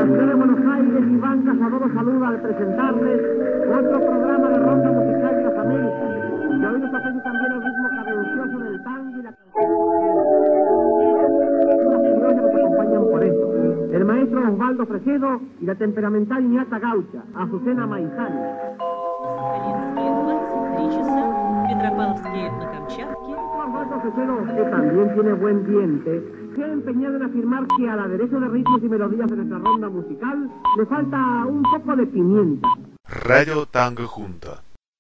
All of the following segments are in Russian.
de Buenos Aires, Iván Cazador saluda al presentarles otro programa de ronda musical de las Américas. Y hoy nos ofrece también el ritmo cadencioso del tango y la canción porteña. Las criollas nos acompañan por eso. El maestro Osvaldo Fresedo y la temperamental Iñata Gaucha, Azucena Maizani. Osvaldo Fresedo, que también tiene buen diente, se ha empeñado en afirmar que al aderezo de ritmos y melodías de nuestra ronda musical le falta un poco de pimienta. Radio Tango Junta.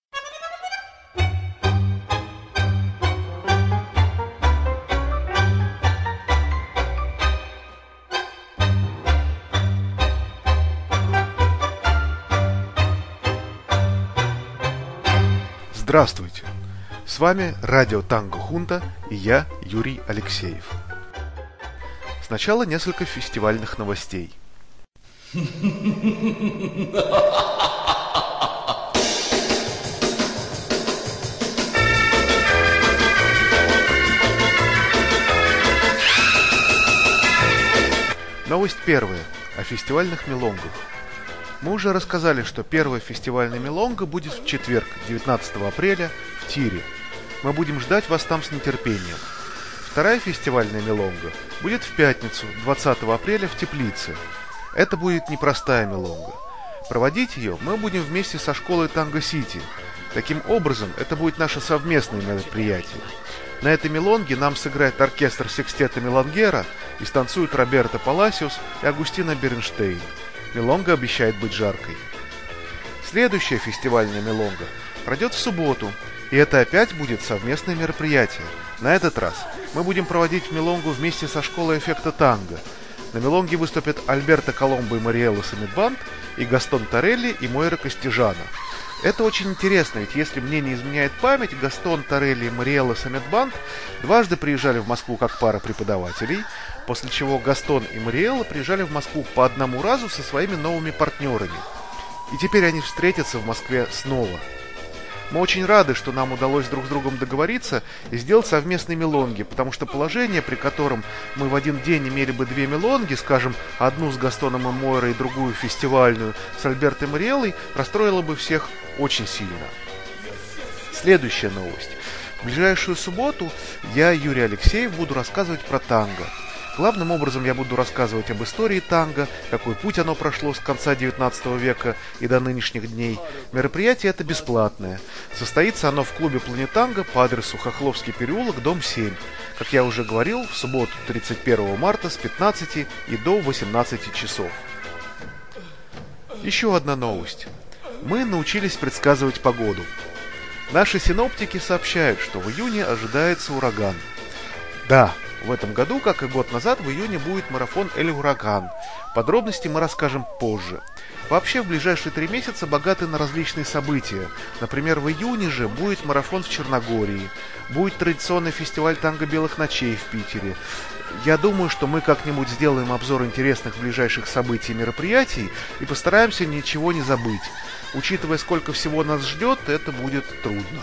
Здравствуйте! С вами Радио Танго Хунта и я, Юрий Алексеев. Сначала несколько фестивальных новостей. Новость первая о фестивальных мелонгах. Мы уже рассказали, что первая фестивальная мелонга будет в четверг, 19 апреля, в Тире. Мы будем ждать вас там с нетерпением. Вторая фестивальная мелонга будет в пятницу, 20 апреля, в Теплице. Это будет непростая мелонга. Проводить ее мы будем вместе со школой Танго Сити. Таким образом, это будет наше совместное мероприятие. На этой мелонге нам сыграет оркестр секстета Мелонгера и станцуют Роберто Паласиос и Агустино Бернштейн. Мелонга обещает быть жаркой. Следующая фестивальная мелонга пройдет в субботу, и это опять будет совместное мероприятие. На этот раз мы будем проводить мелонгу вместе со школой эффекта танго. На мелонге выступят Альберто Коломбо и Мариэлла Саммитбанд, и Гастон Торелли и Мойра Костижана. Это очень интересно, ведь если мне не изменяет память, Гастон Торелли и Мариэлла Саммитбанд дважды приезжали в Москву как пара преподавателей, после чего Гастон и Мариэлла приезжали в Москву по одному разу со своими новыми партнерами. И теперь они встретятся в Москве снова. Мы очень рады, что нам удалось друг с другом договориться и сделать совместные мелонги, потому что положение, при котором мы в один день имели бы две мелонги, скажем, одну с Гастоном и Мойрой и другую фестивальную с Альберто и Мариэллой, расстроило бы всех очень сильно. Следующая новость. В ближайшую субботу я, Юрий Алексеев, буду рассказывать про танго. Главным образом я буду рассказывать об истории танго, какой путь оно прошло с конца 19 века и до нынешних дней. Мероприятие это бесплатное. Состоится оно в клубе Планетанго по адресу Хохловский переулок, дом 7. Как я уже говорил, в субботу 31 марта с 15 и до 18 часов. Еще одна новость. Мы научились предсказывать погоду. Наши синоптики сообщают, что в июне ожидается ураган. Да, в этом году, как и год назад, в июне будет марафон «Эль Ураган». Подробности мы расскажем позже. Вообще, в ближайшие 3 месяца богаты на различные события. Например, в июне же будет марафон в Черногории, будет традиционный фестиваль танго белых ночей в Питере. Я думаю, что мы как-нибудь сделаем обзор интересных ближайших событий и мероприятий и постараемся ничего не забыть. Учитывая, сколько всего нас ждет, это будет трудно.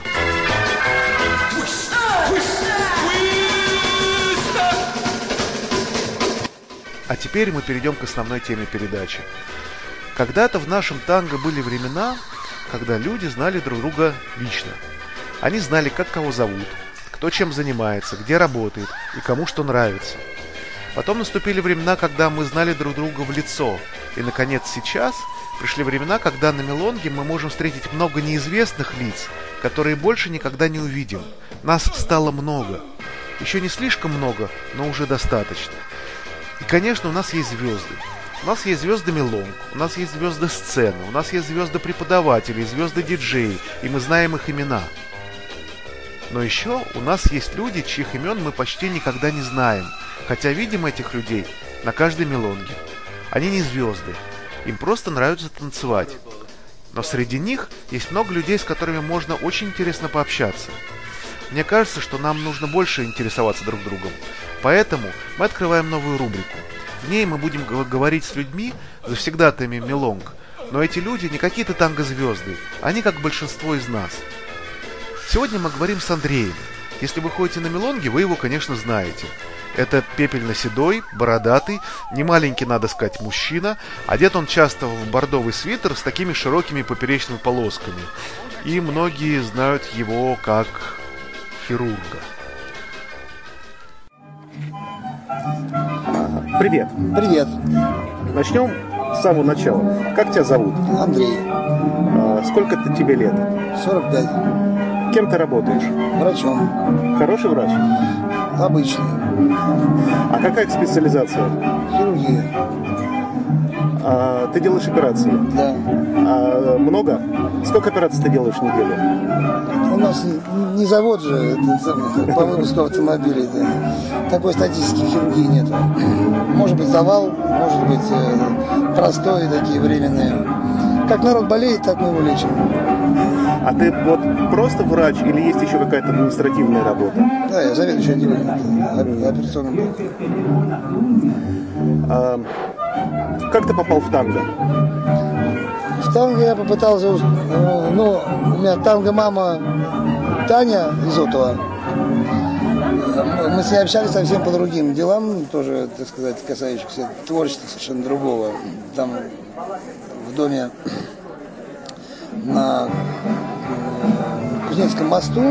А теперь мы перейдем к основной теме передачи. Когда-то в нашем танго были времена, когда люди знали друг друга лично. Они знали, как кого зовут, кто чем занимается, где работает и кому что нравится. Потом наступили времена, когда мы знали друг друга в лицо. И, наконец, сейчас пришли времена, когда на мелонге мы можем встретить много неизвестных лиц, которые больше никогда не увидим. Нас стало много. Еще не слишком много, но уже достаточно. И, конечно, у нас есть звезды. У нас есть звезды мелонг, у нас есть звезды сцены, у нас есть звезды преподавателей, звезды диджеи, и мы знаем их имена. Но еще у нас есть люди, чьих имен мы почти никогда не знаем, хотя видим этих людей на каждой мелонге. Они не звезды, им просто нравится танцевать. Но среди них есть много людей, с которыми можно очень интересно пообщаться. Мне кажется, что нам нужно больше интересоваться друг другом. Поэтому мы открываем новую рубрику. В ней мы будем говорить с людьми, завсегдатаями мелонг. Но эти люди не какие-то танго-звезды. Они как большинство из нас. Сегодня мы говорим с Андреем. Если вы ходите на мелонги, вы его, конечно, знаете. Это пепельно-седой, бородатый, немаленький, надо сказать, мужчина. Одет он часто в бордовый свитер с такими широкими поперечными полосками. И многие знают его как хирурга. Привет. Привет. Начнем с самого начала. Как тебя зовут? Андрей. Сколько тебе лет? 45. Кем ты работаешь? Врачом. Хороший врач? Обычный. А какая специализация? Хирургия. Ты делаешь операции? Да. Много? Сколько операций ты делаешь в неделю? У нас не завод же по выпуску автомобилей. Да. Такой статистики в хирургии нет. Может быть завал, может быть простой, такие временные. Как народ болеет, так мы его лечим. А ты вот просто врач или есть еще какая-то административная работа? Да, я заведующий отделением операционным блоком. Как ты попал в танго? В танго я попытался, у меня танго-мама Таня Изотова. Мы с ней общались совсем по другим делам, тоже, так сказать, касающихся творчества совершенно другого. Там в доме на Кузнецком мосту,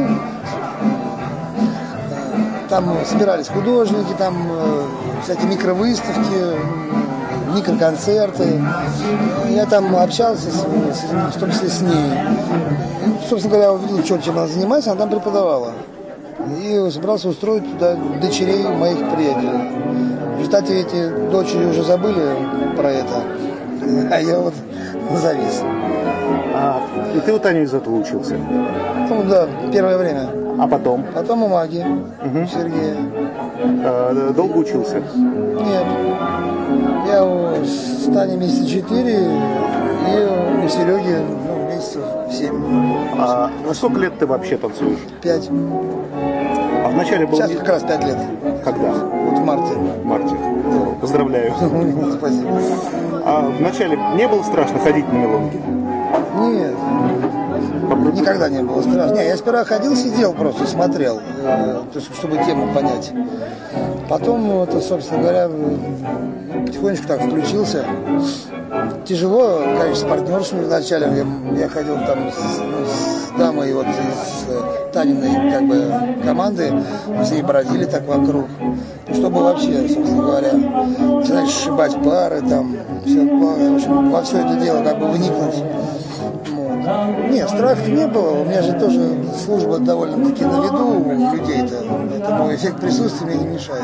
там собирались художники, там всякие микровыставки, микроконцерты. Я там общался, в том числе с ней. Собственно говоря, увидел, чем она занимается, она там преподавала. И собрался устроить туда дочерей моих приятелей. В результате эти дочери уже забыли про это, а я вот завис. И ты у Тани Изотова учился? Ну да, первое время. А потом? Потом у Маги, Сергея. Долго учился? Нет. Я у Тани месяца 4 и у Сереги месяцев 7. А сколько лет ты вообще танцуешь? 5. А вначале было... Сейчас как раз 5 лет. Когда? Вот в марте. В марте. Поздравляю. Спасибо. А вначале не было страшно ходить на мелонги? Нет. Никогда не было страшно. Не, я сперва ходил, сидел просто, смотрел, то есть, чтобы тему понять. Потом, это, собственно говоря, потихонечку так включился. Тяжело, конечно, с партнершами вначале. Я ходил там с дамой вот из Таниной как бы команды, мы с ней бродили так вокруг. Чтобы вообще, собственно говоря, начинать сшибать пары, там, все, в общем, во все это дело как бы вникнуть. Нет, страха не было. У меня же тоже служба довольно-таки на виду у людей-то. Поэтому эффект присутствия мне не мешает.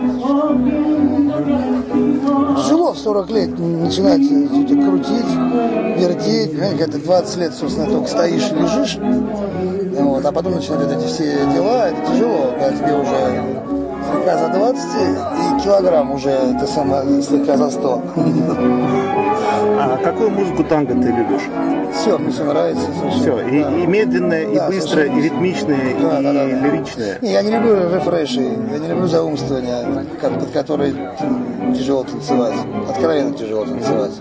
Тяжело в 40 лет начинать что-то крутить, вертеть. Понимаете, когда ты 20 лет, собственно, только стоишь и лежишь, вот, а потом начинают эти все дела. Это тяжело, когда тебе уже слегка за 20 и килограмм уже это самое слегка за 100. А какую музыку танго ты любишь? Все, мне все нравится. Все, да. и медленное, и быстрое, и ритмичное, и лиричное. Не, я не люблю рефреши, я не люблю заумствования, под которые тяжело танцевать, откровенно тяжело танцевать.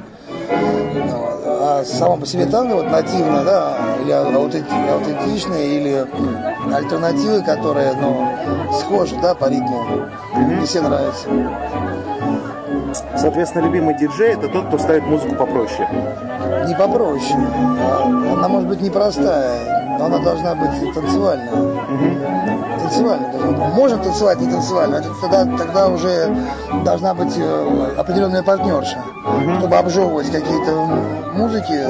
А само по себе танго, вот нативно, да, или аутентичное, или альтернативы, которые, схожи, да, по ритму, мне все нравятся. Соответственно, любимый диджей — это тот, кто ставит музыку попроще. Не попроще. Она может быть непростая, но она должна быть танцевальная. Танцевальная. Можно танцевать, не танцевально. Тогда уже должна быть определенная партнерша, чтобы обжевывать какие-то музыки,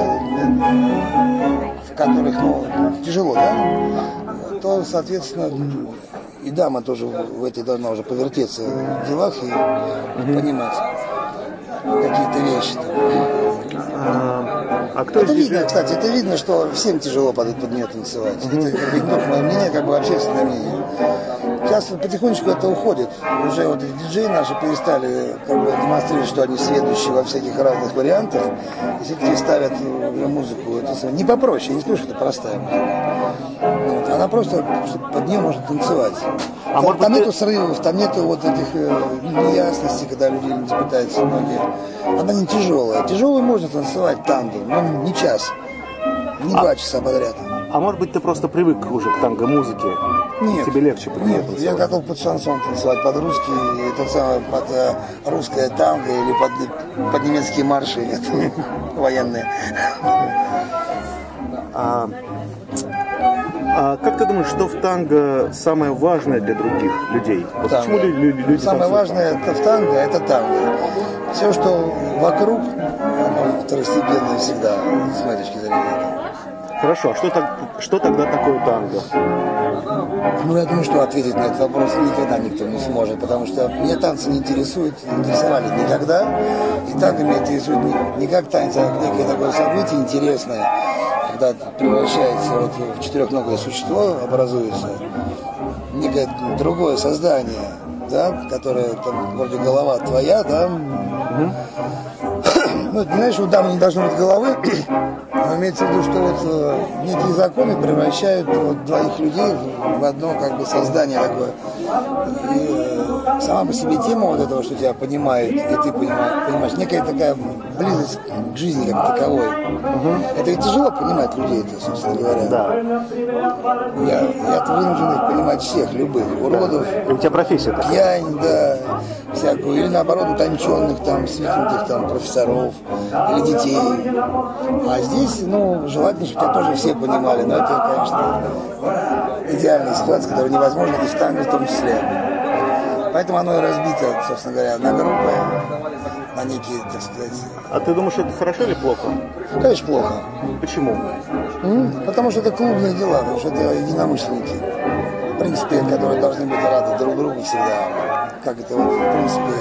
в которых тяжело, да? То, соответственно, и дама тоже в этой должна уже повертеться в делах и понимать какие-то вещи. Это видно, кстати, это видно, что всем тяжело под нее танцевать. Это как бы не только мое мнение, как бы общественное мнение. Сейчас потихонечку это уходит. Уже вот диджеи наши перестали как бы демонстрировать, что они сведущие во всяких разных вариантах. И все-таки ставят уже музыку. Это не попроще, я не скажу, что это простая музыка. Вот. Она просто, под нее можно танцевать. Там нету срывов, там нету вот этих неясностей, когда люди не пытаются многие. Она не тяжелая. Тяжелую можно танцевать танго, но не час, не 2 часа подряд. А может быть, ты просто привык уже к танго-музыке? Нет. Тебе легче под Нет, танцевать? я готов под шансон танцевать, под русский, тот самый, под русское танго или под немецкие марши военные. А как ты думаешь, что в танго самое важное для других людей? Вот почему люди самое важное это в танго, это танго. Все, что вокруг, оно второстепенно всегда, с моей точки зрения. Хорошо, а что тогда такое танго? Ну, я думаю, что ответить на этот вопрос никогда никто не сможет, потому что меня танцы не интересовали никогда, и танго меня интересует не как танец, а как некое такое событие интересное, когда превращается вот в четырехногое существо, образуется некое другое создание, да, которое там вроде голова твоя, да. Ну, знаешь, у дамы не должно быть головы, но имеется в виду, что вот некие законы превращают вот двоих людей в одно как бы создание такое. И сама по себе тема вот этого, что тебя понимает, и ты понимаешь, некая такая близость к жизни как таковой. Это ведь тяжело понимать людей, это, собственно говоря. Да. Я вынужден их понимать всех, любых, уродов, И у тебя профессия такая? пьянь, да, всякую, или наоборот утонченных, там, свихнутых там профессоров или детей. А здесь, ну, желательно, чтобы тебя тоже все понимали, но это, конечно, идеальная ситуация, которая невозможна, и в танго в том числе. Поэтому оно и разбито, собственно говоря, на группы, на некие, так сказать... А ты думаешь, это хорошо или плохо? Конечно, плохо. Почему? Потому что это клубные дела, потому что это единомышленники. В принципе, которые должны быть рады друг другу всегда. Как это, вот, в принципе,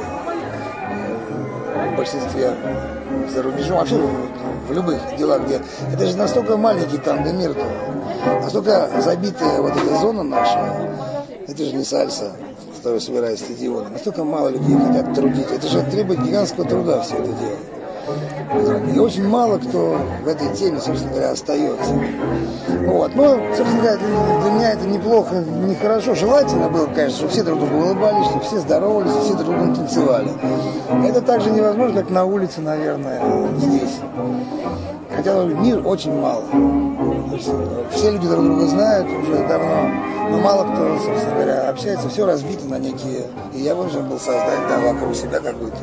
и в большинстве за рубежом, вообще в любых делах, где... Это же настолько маленький танго-мир, настолько забитая вот эта зона наша. Это же не сальса, которая собирает стадионы. Настолько мало людей хотят трудиться. Это же требует гигантского труда все это дело. И очень мало кто в этой теме, собственно говоря, остается. Вот. Но, собственно говоря, для меня это неплохо, нехорошо. Желательно было, конечно, чтобы все друг другу улыбались, чтобы все здоровались, все друг другу танцевали. Это также невозможно, как на улице, наверное, здесь. Хотя мир очень мало. Все люди друг друга знают уже давно, но мало кто, собственно говоря, общается. Все разбито на некие... И я вынужден был создать, да, вокруг себя какую-то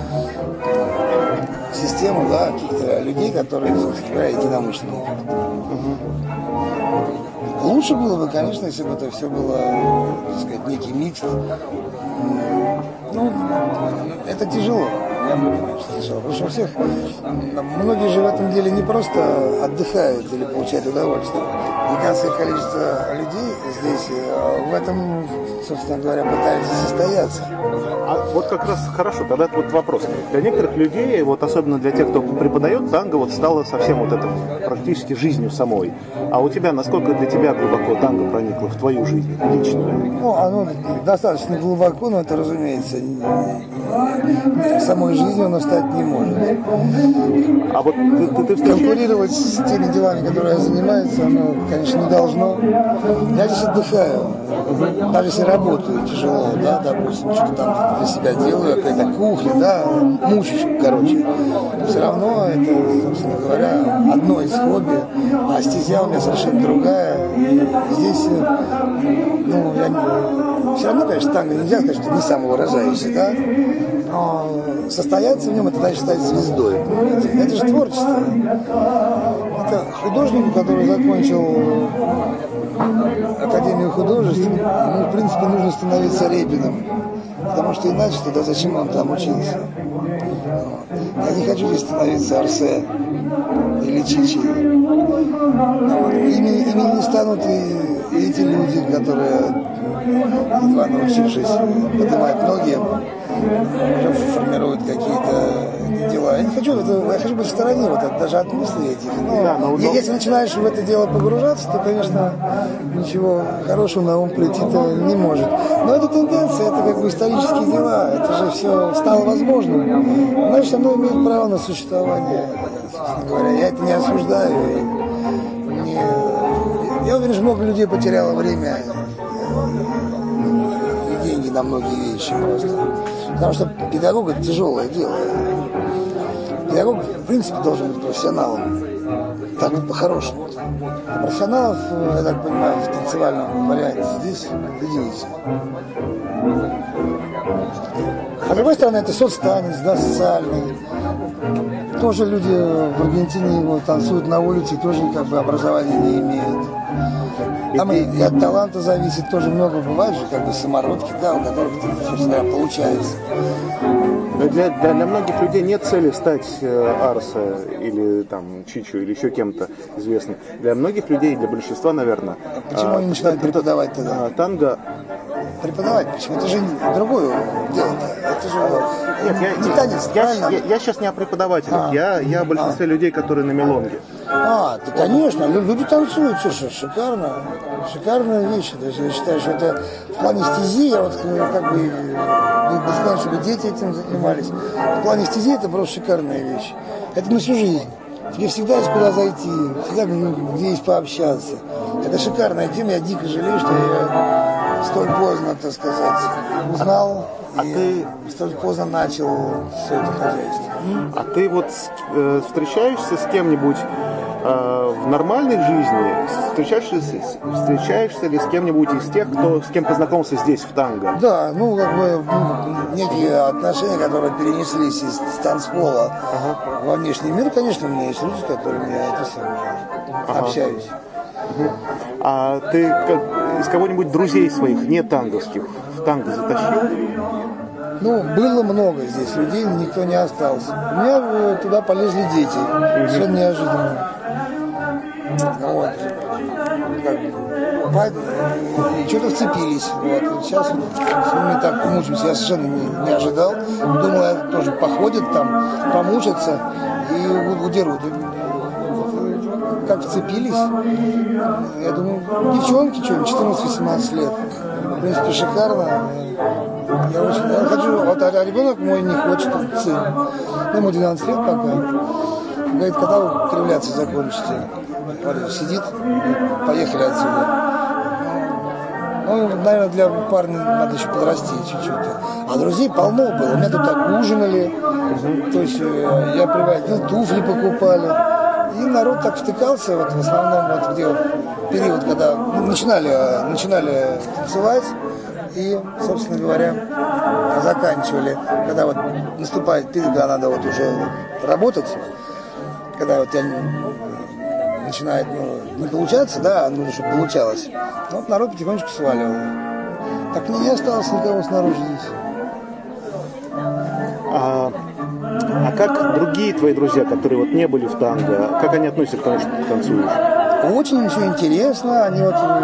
систему, да, каких-то людей, которые, собственно говоря, единомышленники. Лучше было бы, конечно, если бы это все было, так сказать, некий микс. Ну, это тяжело. Я понимаю, что тяжело. Потому что у всех, многие же в этом деле не просто отдыхают или получают удовольствие. Гигантское количество людей здесь в этом, собственно говоря, пытаются состояться. А вот как раз хорошо, тогда вот вопрос. Для некоторых людей, вот особенно для тех, кто преподает, танго вот стало совсем вот это практически жизнью самой. А у тебя, насколько для тебя глубоко танго проникло в твою жизнь личную? Ну, оно достаточно глубоко, но это, разумеется, самой жизнью оно стать не может. А вот ты Конкурировать с теми делами, которые я занимаюсь, оно, конечно, не должно. Я здесь отдыхаю. Даже если работаю тяжело, да, допустим, что-то там для себя делаю, какая-то кухня, да, мучусь, короче. Все равно это, собственно говоря, одно из хобби, а стезя у меня совершенно другая. И здесь, ну, все равно, конечно, танго нельзя сказать, что не самовыражающий, да, но состояться в нем, это значит стать звездой. Понимаете? Это же творчество. Это художнику, который закончил Академию художеств, ему, в принципе, нужно становиться Репиным. Потому что иначе тогда зачем он там учился? Я не хочу здесь становиться Арсе или Чичи. Ими не станут и эти люди, которые, едва научившись поднимать ноги, уже формируют какие-то дела. Я не хочу я хочу быть в стороне вот даже от мыслей этих. Но если начинаешь в это дело погружаться, то, конечно, ничего хорошего на ум прийти-то не может. Но это тенденция, это как бы исторические дела, это же все стало возможным. Значит, оно имеет право на существование, собственно говоря. Я это не осуждаю. Я уверен, что много людей потеряло время и деньги на многие вещи просто. Потому что педагог – это тяжелое дело. Педагог, в принципе, должен быть профессионалом. Так, по-хорошему. А профессионалов, я так понимаю, в танцевальном варианте здесь единицы. А с другой стороны, это соцтанец, да, социальный. Тоже люди в Аргентине танцуют на улице, тоже как бы образования не имеют. Там и от таланта зависит, тоже много бывает же, как бы самородки, да, у которых, собственно говоря, получается. Для многих людей нет цели стать Арса или там Чичо или еще кем-то известным. Для многих людей, для большинства, наверное. Почему они начинают преподавать тогда? Танго. Преподавать? Почему? Это же другое дело-то. Это же не танец, правильно? Я сейчас не о преподавателях. Я о большинстве людей, которые на мелонге. Да, конечно, люди танцуют, слушай, шикарно. Шикарная вещь. То есть я считаю, что это в плане стези, я вот как бы не знаю, чтобы дети этим занимались. В плане стези это просто шикарная вещь. Это на всю жизнь. Тебе всегда есть куда зайти, всегда где есть пообщаться. Это шикарная тема, я дико жалею, что я столь поздно, так сказать, узнал и столь поздно начал все это хозяйство. А ты вот встречаешься с кем-нибудь в нормальной жизни? Встречаешься ли с кем-нибудь из тех, с кем познакомился здесь, в танго? Да, как бы некие отношения, которые перенеслись из танцпола во внешний мир, конечно, у меня есть люди, с которыми я общаюсь. А ты из кого-нибудь друзей своих, не танговских, в танго затащил? Было много здесь людей, никто не остался. У меня туда полезли дети, совершенно неожиданно. Вот. И что-то вцепились. Вот. Сейчас с ними так мучимся. Я совершенно не ожидал. Думал, я тоже походят там, помучатся и удерут. Как вцепились. Я думаю, девчонки, 14-18 лет. В принципе, шикарно. Я хочу, а ребенок мой не хочет, сын. Ему 12 лет пока. Говорит, когда вы кривляться закончите? Сидит, поехали отсюда. Наверное, для парня надо еще подрасти чуть-чуть. А друзей полно было. У меня тут так ужинали. То есть я приводил, туфли покупали. И народ так втыкался, в основном, где период, когда начинали танцевать. И, собственно говоря, заканчивали, когда наступает период, когда надо уже работать, когда я начинает не получаться, да, нужно, чтобы получалось. Народ потихонечку сваливал. Так не осталось никого снаружи здесь. А как другие твои друзья, которые не были в танго, как они относятся к тому, что ты танцуешь? Очень все интересно, они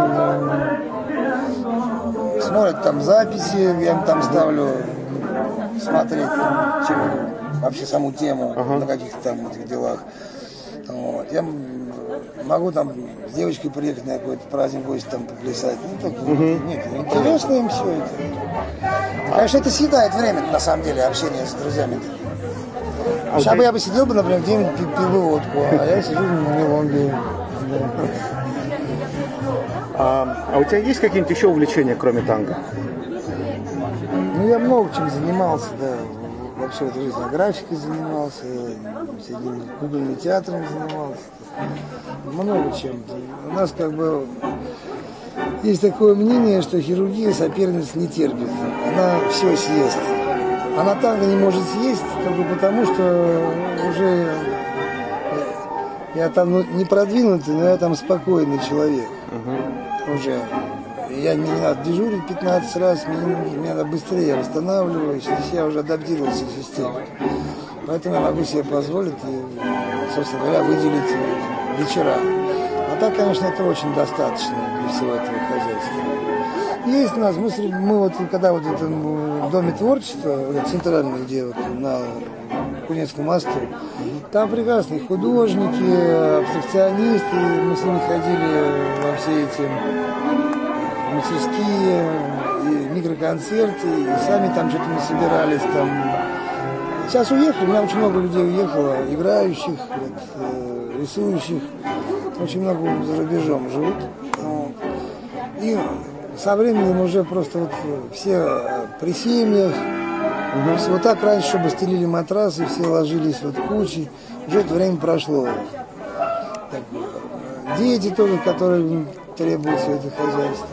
смотрят там записи, я им там ставлю смотреть вообще саму тему на каких-то там этих делах. Я могу там с девочкой приехать на какой-то праздник, гости там поплясать. Нет, интересно им все это. Конечно, это съедает время, на самом деле, общение с друзьями. Сейчас бы я сидел, например, где-нибудь пил бы водку, а я сижу на мелонге. А у тебя есть какие-нибудь еще увлечения, кроме танго? Я много чем занимался, да. Вообще в жизни графикой занимался, всякими кукольным театром занимался. Много чем. У нас как бы есть такое мнение, что хирургия соперниц не терпит. Она все съест. Она танго не может съесть, только потому что уже я там не продвинутый, но я там спокойный человек. Уже. Я не надо дежурить 15 раз, мне надо быстрее восстанавливаюсь, я уже адаптировался к системе. Поэтому я могу себе позволить, собственно говоря, выделить вечера. А так, конечно, это очень достаточно для всего этого хозяйства. Есть у нас, мы когда в этом доме творчества, центральный, где на Кунецком мосту, там прекрасные художники, абстракционисты, мы с ними ходили во все эти мастерские, и микроконцерты, и сами там что-то не собирались там. Сейчас уехали, у меня очень много людей уехало, играющих, рисующих, очень много за рубежом живут. И со временем уже просто все при семьях, так раньше, чтобы стелили матрасы, все ложились кучей, уже это время прошло. Так, дети тоже, которые требуют все это хозяйство.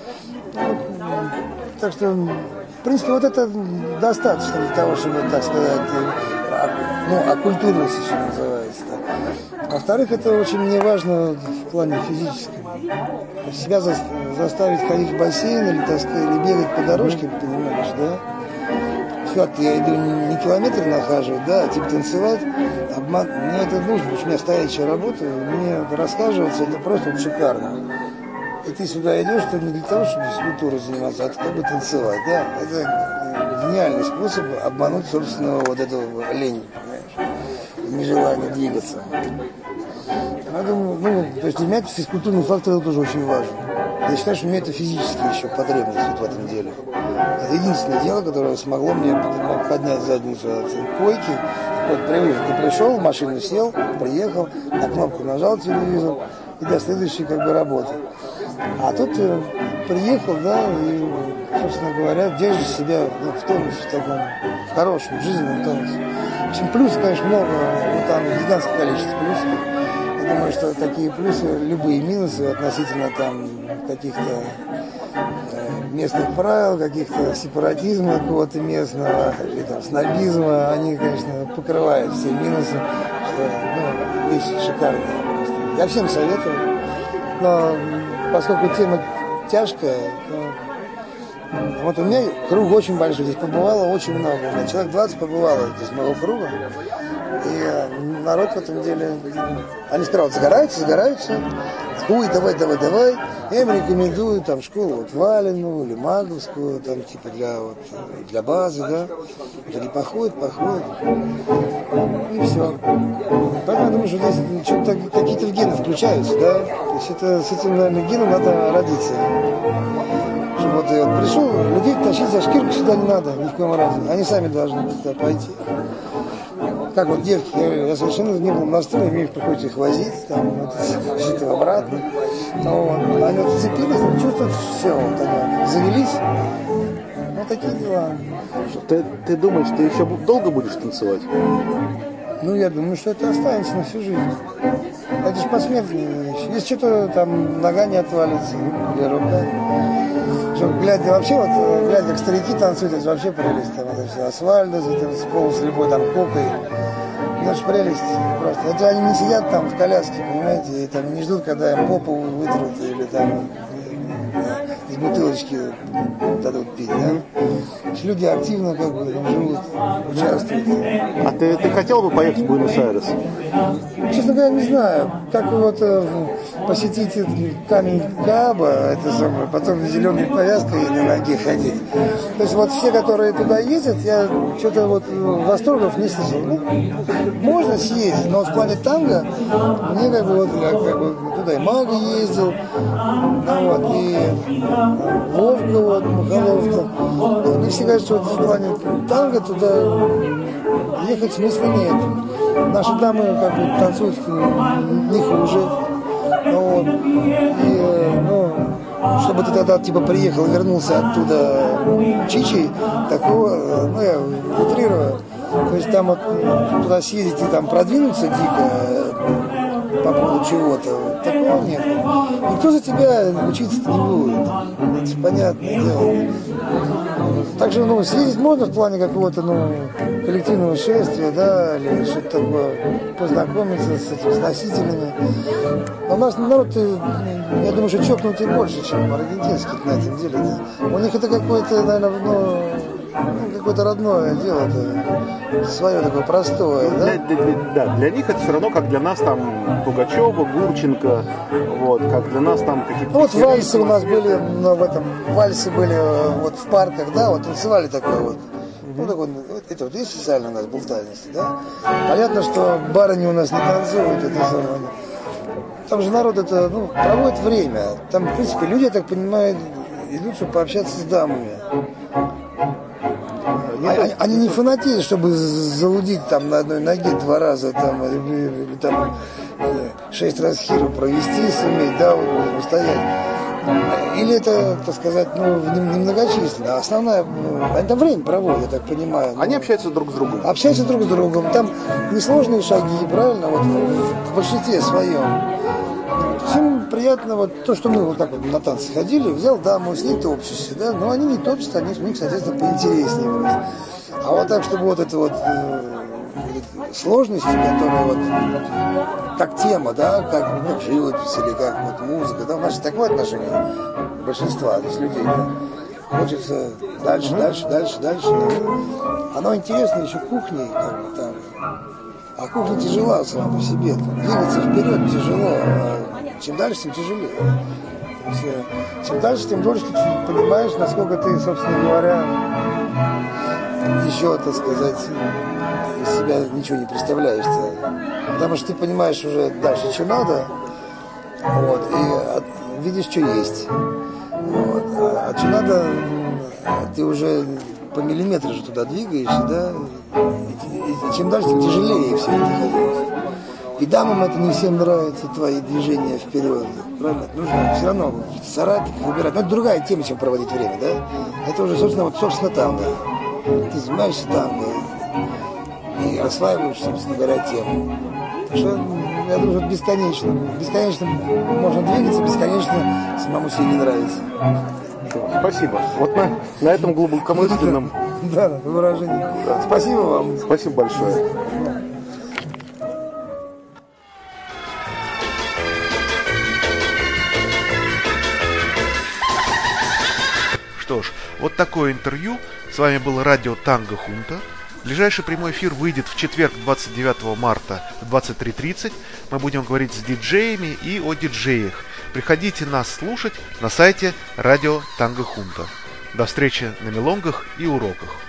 Так что, в принципе, вот это достаточно для того, чтобы, так сказать, окультурился, что называется. Во-вторых, это очень мне важно в плане физическом. Себя заставить ходить в бассейн или, так сказать, или бегать по дорожке, понимаешь, да? Все, я иду не километр нахаживать, да, а типа танцевать, обман. Мне это нужно, потому что у меня стоячая работа, мне рассказываться, это просто вот шикарно. И ты сюда идешь, что не для того, чтобы физкультурой заниматься, а как бы танцевать, да? Это гениальный способ обмануть собственного вот этого лень, понимаешь, нежелание двигаться. Я думаю, то есть для меня физкультурный фактор тоже очень важен. Я считаю, что у меня это физическая еще потребность вот в этом деле. Это единственное дело, которое смогло мне поднять задницу от койки. Вот привык, ты пришел, в машину сел, приехал, на кнопку нажал телевизор и до следующей как бы работы. А тут приехал, да, и, собственно говоря, держишь себя в тонусе, в таком хорошем, жизненном тонусе. В общем, плюсов, конечно, много, там гигантское количество плюсов. Я думаю, что такие плюсы, любые минусы относительно там каких-то местных правил, каких-то сепаратизма какого-то местного, или там снобизма, они, конечно, покрывают все минусы, что, вещь шикарная. Я всем советую, но поскольку тема тяжкая, то, вот у меня круг очень большой, здесь побывало очень много, у меня человек 20 побывало здесь моего круга, и народ в этом деле, они сперва загораются, ой, давай, я им рекомендую там школу вот Валину или Маговскую, там типа для базы, да, они походят, и все. Поэтому я думаю, что здесь что-то какие-то гены включаются, да, то есть это, с этим, наверное, геном надо родиться. Чтобы вот я пришел, людей тащить за шкирку сюда не надо, ни в коем разе, они сами должны туда пойти. Как вот девки, я совершенно не был настроен, мне приходится их возить, там, вот, обратно. Вот. Они вот цепились, чувствуют, все, вот они завелись. Вот такие дела. Ты думаешь, ты еще долго будешь танцевать? Ну, я думаю, что это останется на всю жизнь. Это же посмертная вещь. Если что-то там нога не отвалится, или рука. Что, глядя вообще, вот, глядя, как старики танцуют, это вообще прелесть. Там это все асфальт, с полуслепой там кокой. Это же прелесть просто. Это они не сидят там в коляске, понимаете, и там не ждут, когда им попу вытрут или там из бутылочки дадут пить, да? Люди активно как бы живут, участвуют. А ты хотел бы поехать в Буэнос-Айрес? Честно говоря, не знаю. Как вот посетить камень Кааба, это самое, потом зеленой повязкой на ноге ходить. То есть вот все, которые туда ездят, я что-то вот восторгов не слышал. Ну, можно съездить, но в плане танго мне как бы вот я как бы туда и Мага ездил, ну, вот, и Вовка, вот, Махалов-то. Мне все кажется, вот в плане танго туда ехать смысла нет. Наши дамы как бы танцуют не хуже. Ну, вот. И, ну, чтобы ты тогда типа приехал, вернулся оттуда чичей, такого, ну я утрирую. То есть там вот туда съездить и там продвинуться дико по поводу чего-то, такого нет. Никто за тебя учиться не будет. Это понятное дело. Также, ну, съездить можно в плане какого-то, ну, коллективного шествия, да, или что-то такое, познакомиться с этими с носителями. Но у нас народ, я думаю, что чокнутый больше, чем аргентинский на этом деле. У них это какое-то, наверное, ну, какое-то родное дело, это свое такое простое, да? Для них это все равно, как для нас там Пугачева, Гурченко, вот, как для нас там какие-то... Ну вот вальсы у нас были, ну, в этом, вальсы были вот в парках, да, вот танцевали такое вот. Ну, так вот, это вот есть социальная у нас болтальность, да? Понятно, что барыни у нас не танцуют, это самое. Там же народ это, ну, проводит время. Там, в принципе, люди, я так понимаю, идут, чтобы пообщаться с дамами. Они не фанатеют, чтобы залудить там на одной ноге 2 раза там, или там 6 раз хиру провести, суметь, да, устоять. Или это, так сказать, ну, немногочисленно. Основная, они там время проводят, я так понимаю. Они общаются друг с другом. Общаются друг с другом. Там несложные шаги, правильно, вот в большинстве своем. им приятно вот то, что мы вот так вот на танцы ходили, взял даму, с ней топчешься, да, но они не топчутся, они с них, соответственно, поинтереснее просто. А вот так, чтобы вот это вот сложности, которые вот как тема, да, как живопись или как вот музыка, да, у нас же такое отношение большинства здесь людей, да. Хочется дальше. Оно интересно еще кухней, как бы там. А кухня тяжела сама по себе. Двигаться вперед тяжело. А чем дальше, тем тяжелее. То есть, чем дальше, тем больше ты понимаешь, насколько ты, собственно говоря, еще, так сказать, из себя ничего не представляешь. Потому что ты понимаешь уже дальше, что надо, вот, и видишь, что есть. Вот. А что надо, ты уже по миллиметру же туда двигаешься, да, и чем дальше, тем тяжелее все это ходить. И дамам это не всем нравится, твои движения вперед, правильно? Нужно все равно соратников выбирать. Но это другая тема, чем проводить время, да? Это уже, собственно, танго. Ты занимаешься танго и осваиваешь, собственно говоря, тему. Так что, я думаю, что бесконечно можно двигаться, бесконечно самому себе не нравится. Спасибо. Вот на этом глубокомысленном выражении. Да. Спасибо вам. Спасибо большое. Что ж, вот такое интервью. С вами был радио Танго Хунта. Ближайший прямой эфир выйдет в четверг, 29 марта в 23:30. Мы будем говорить с диджеями и о диджеях. Приходите нас слушать на сайте радио Танго Хунта. До встречи на мелонгах и уроках.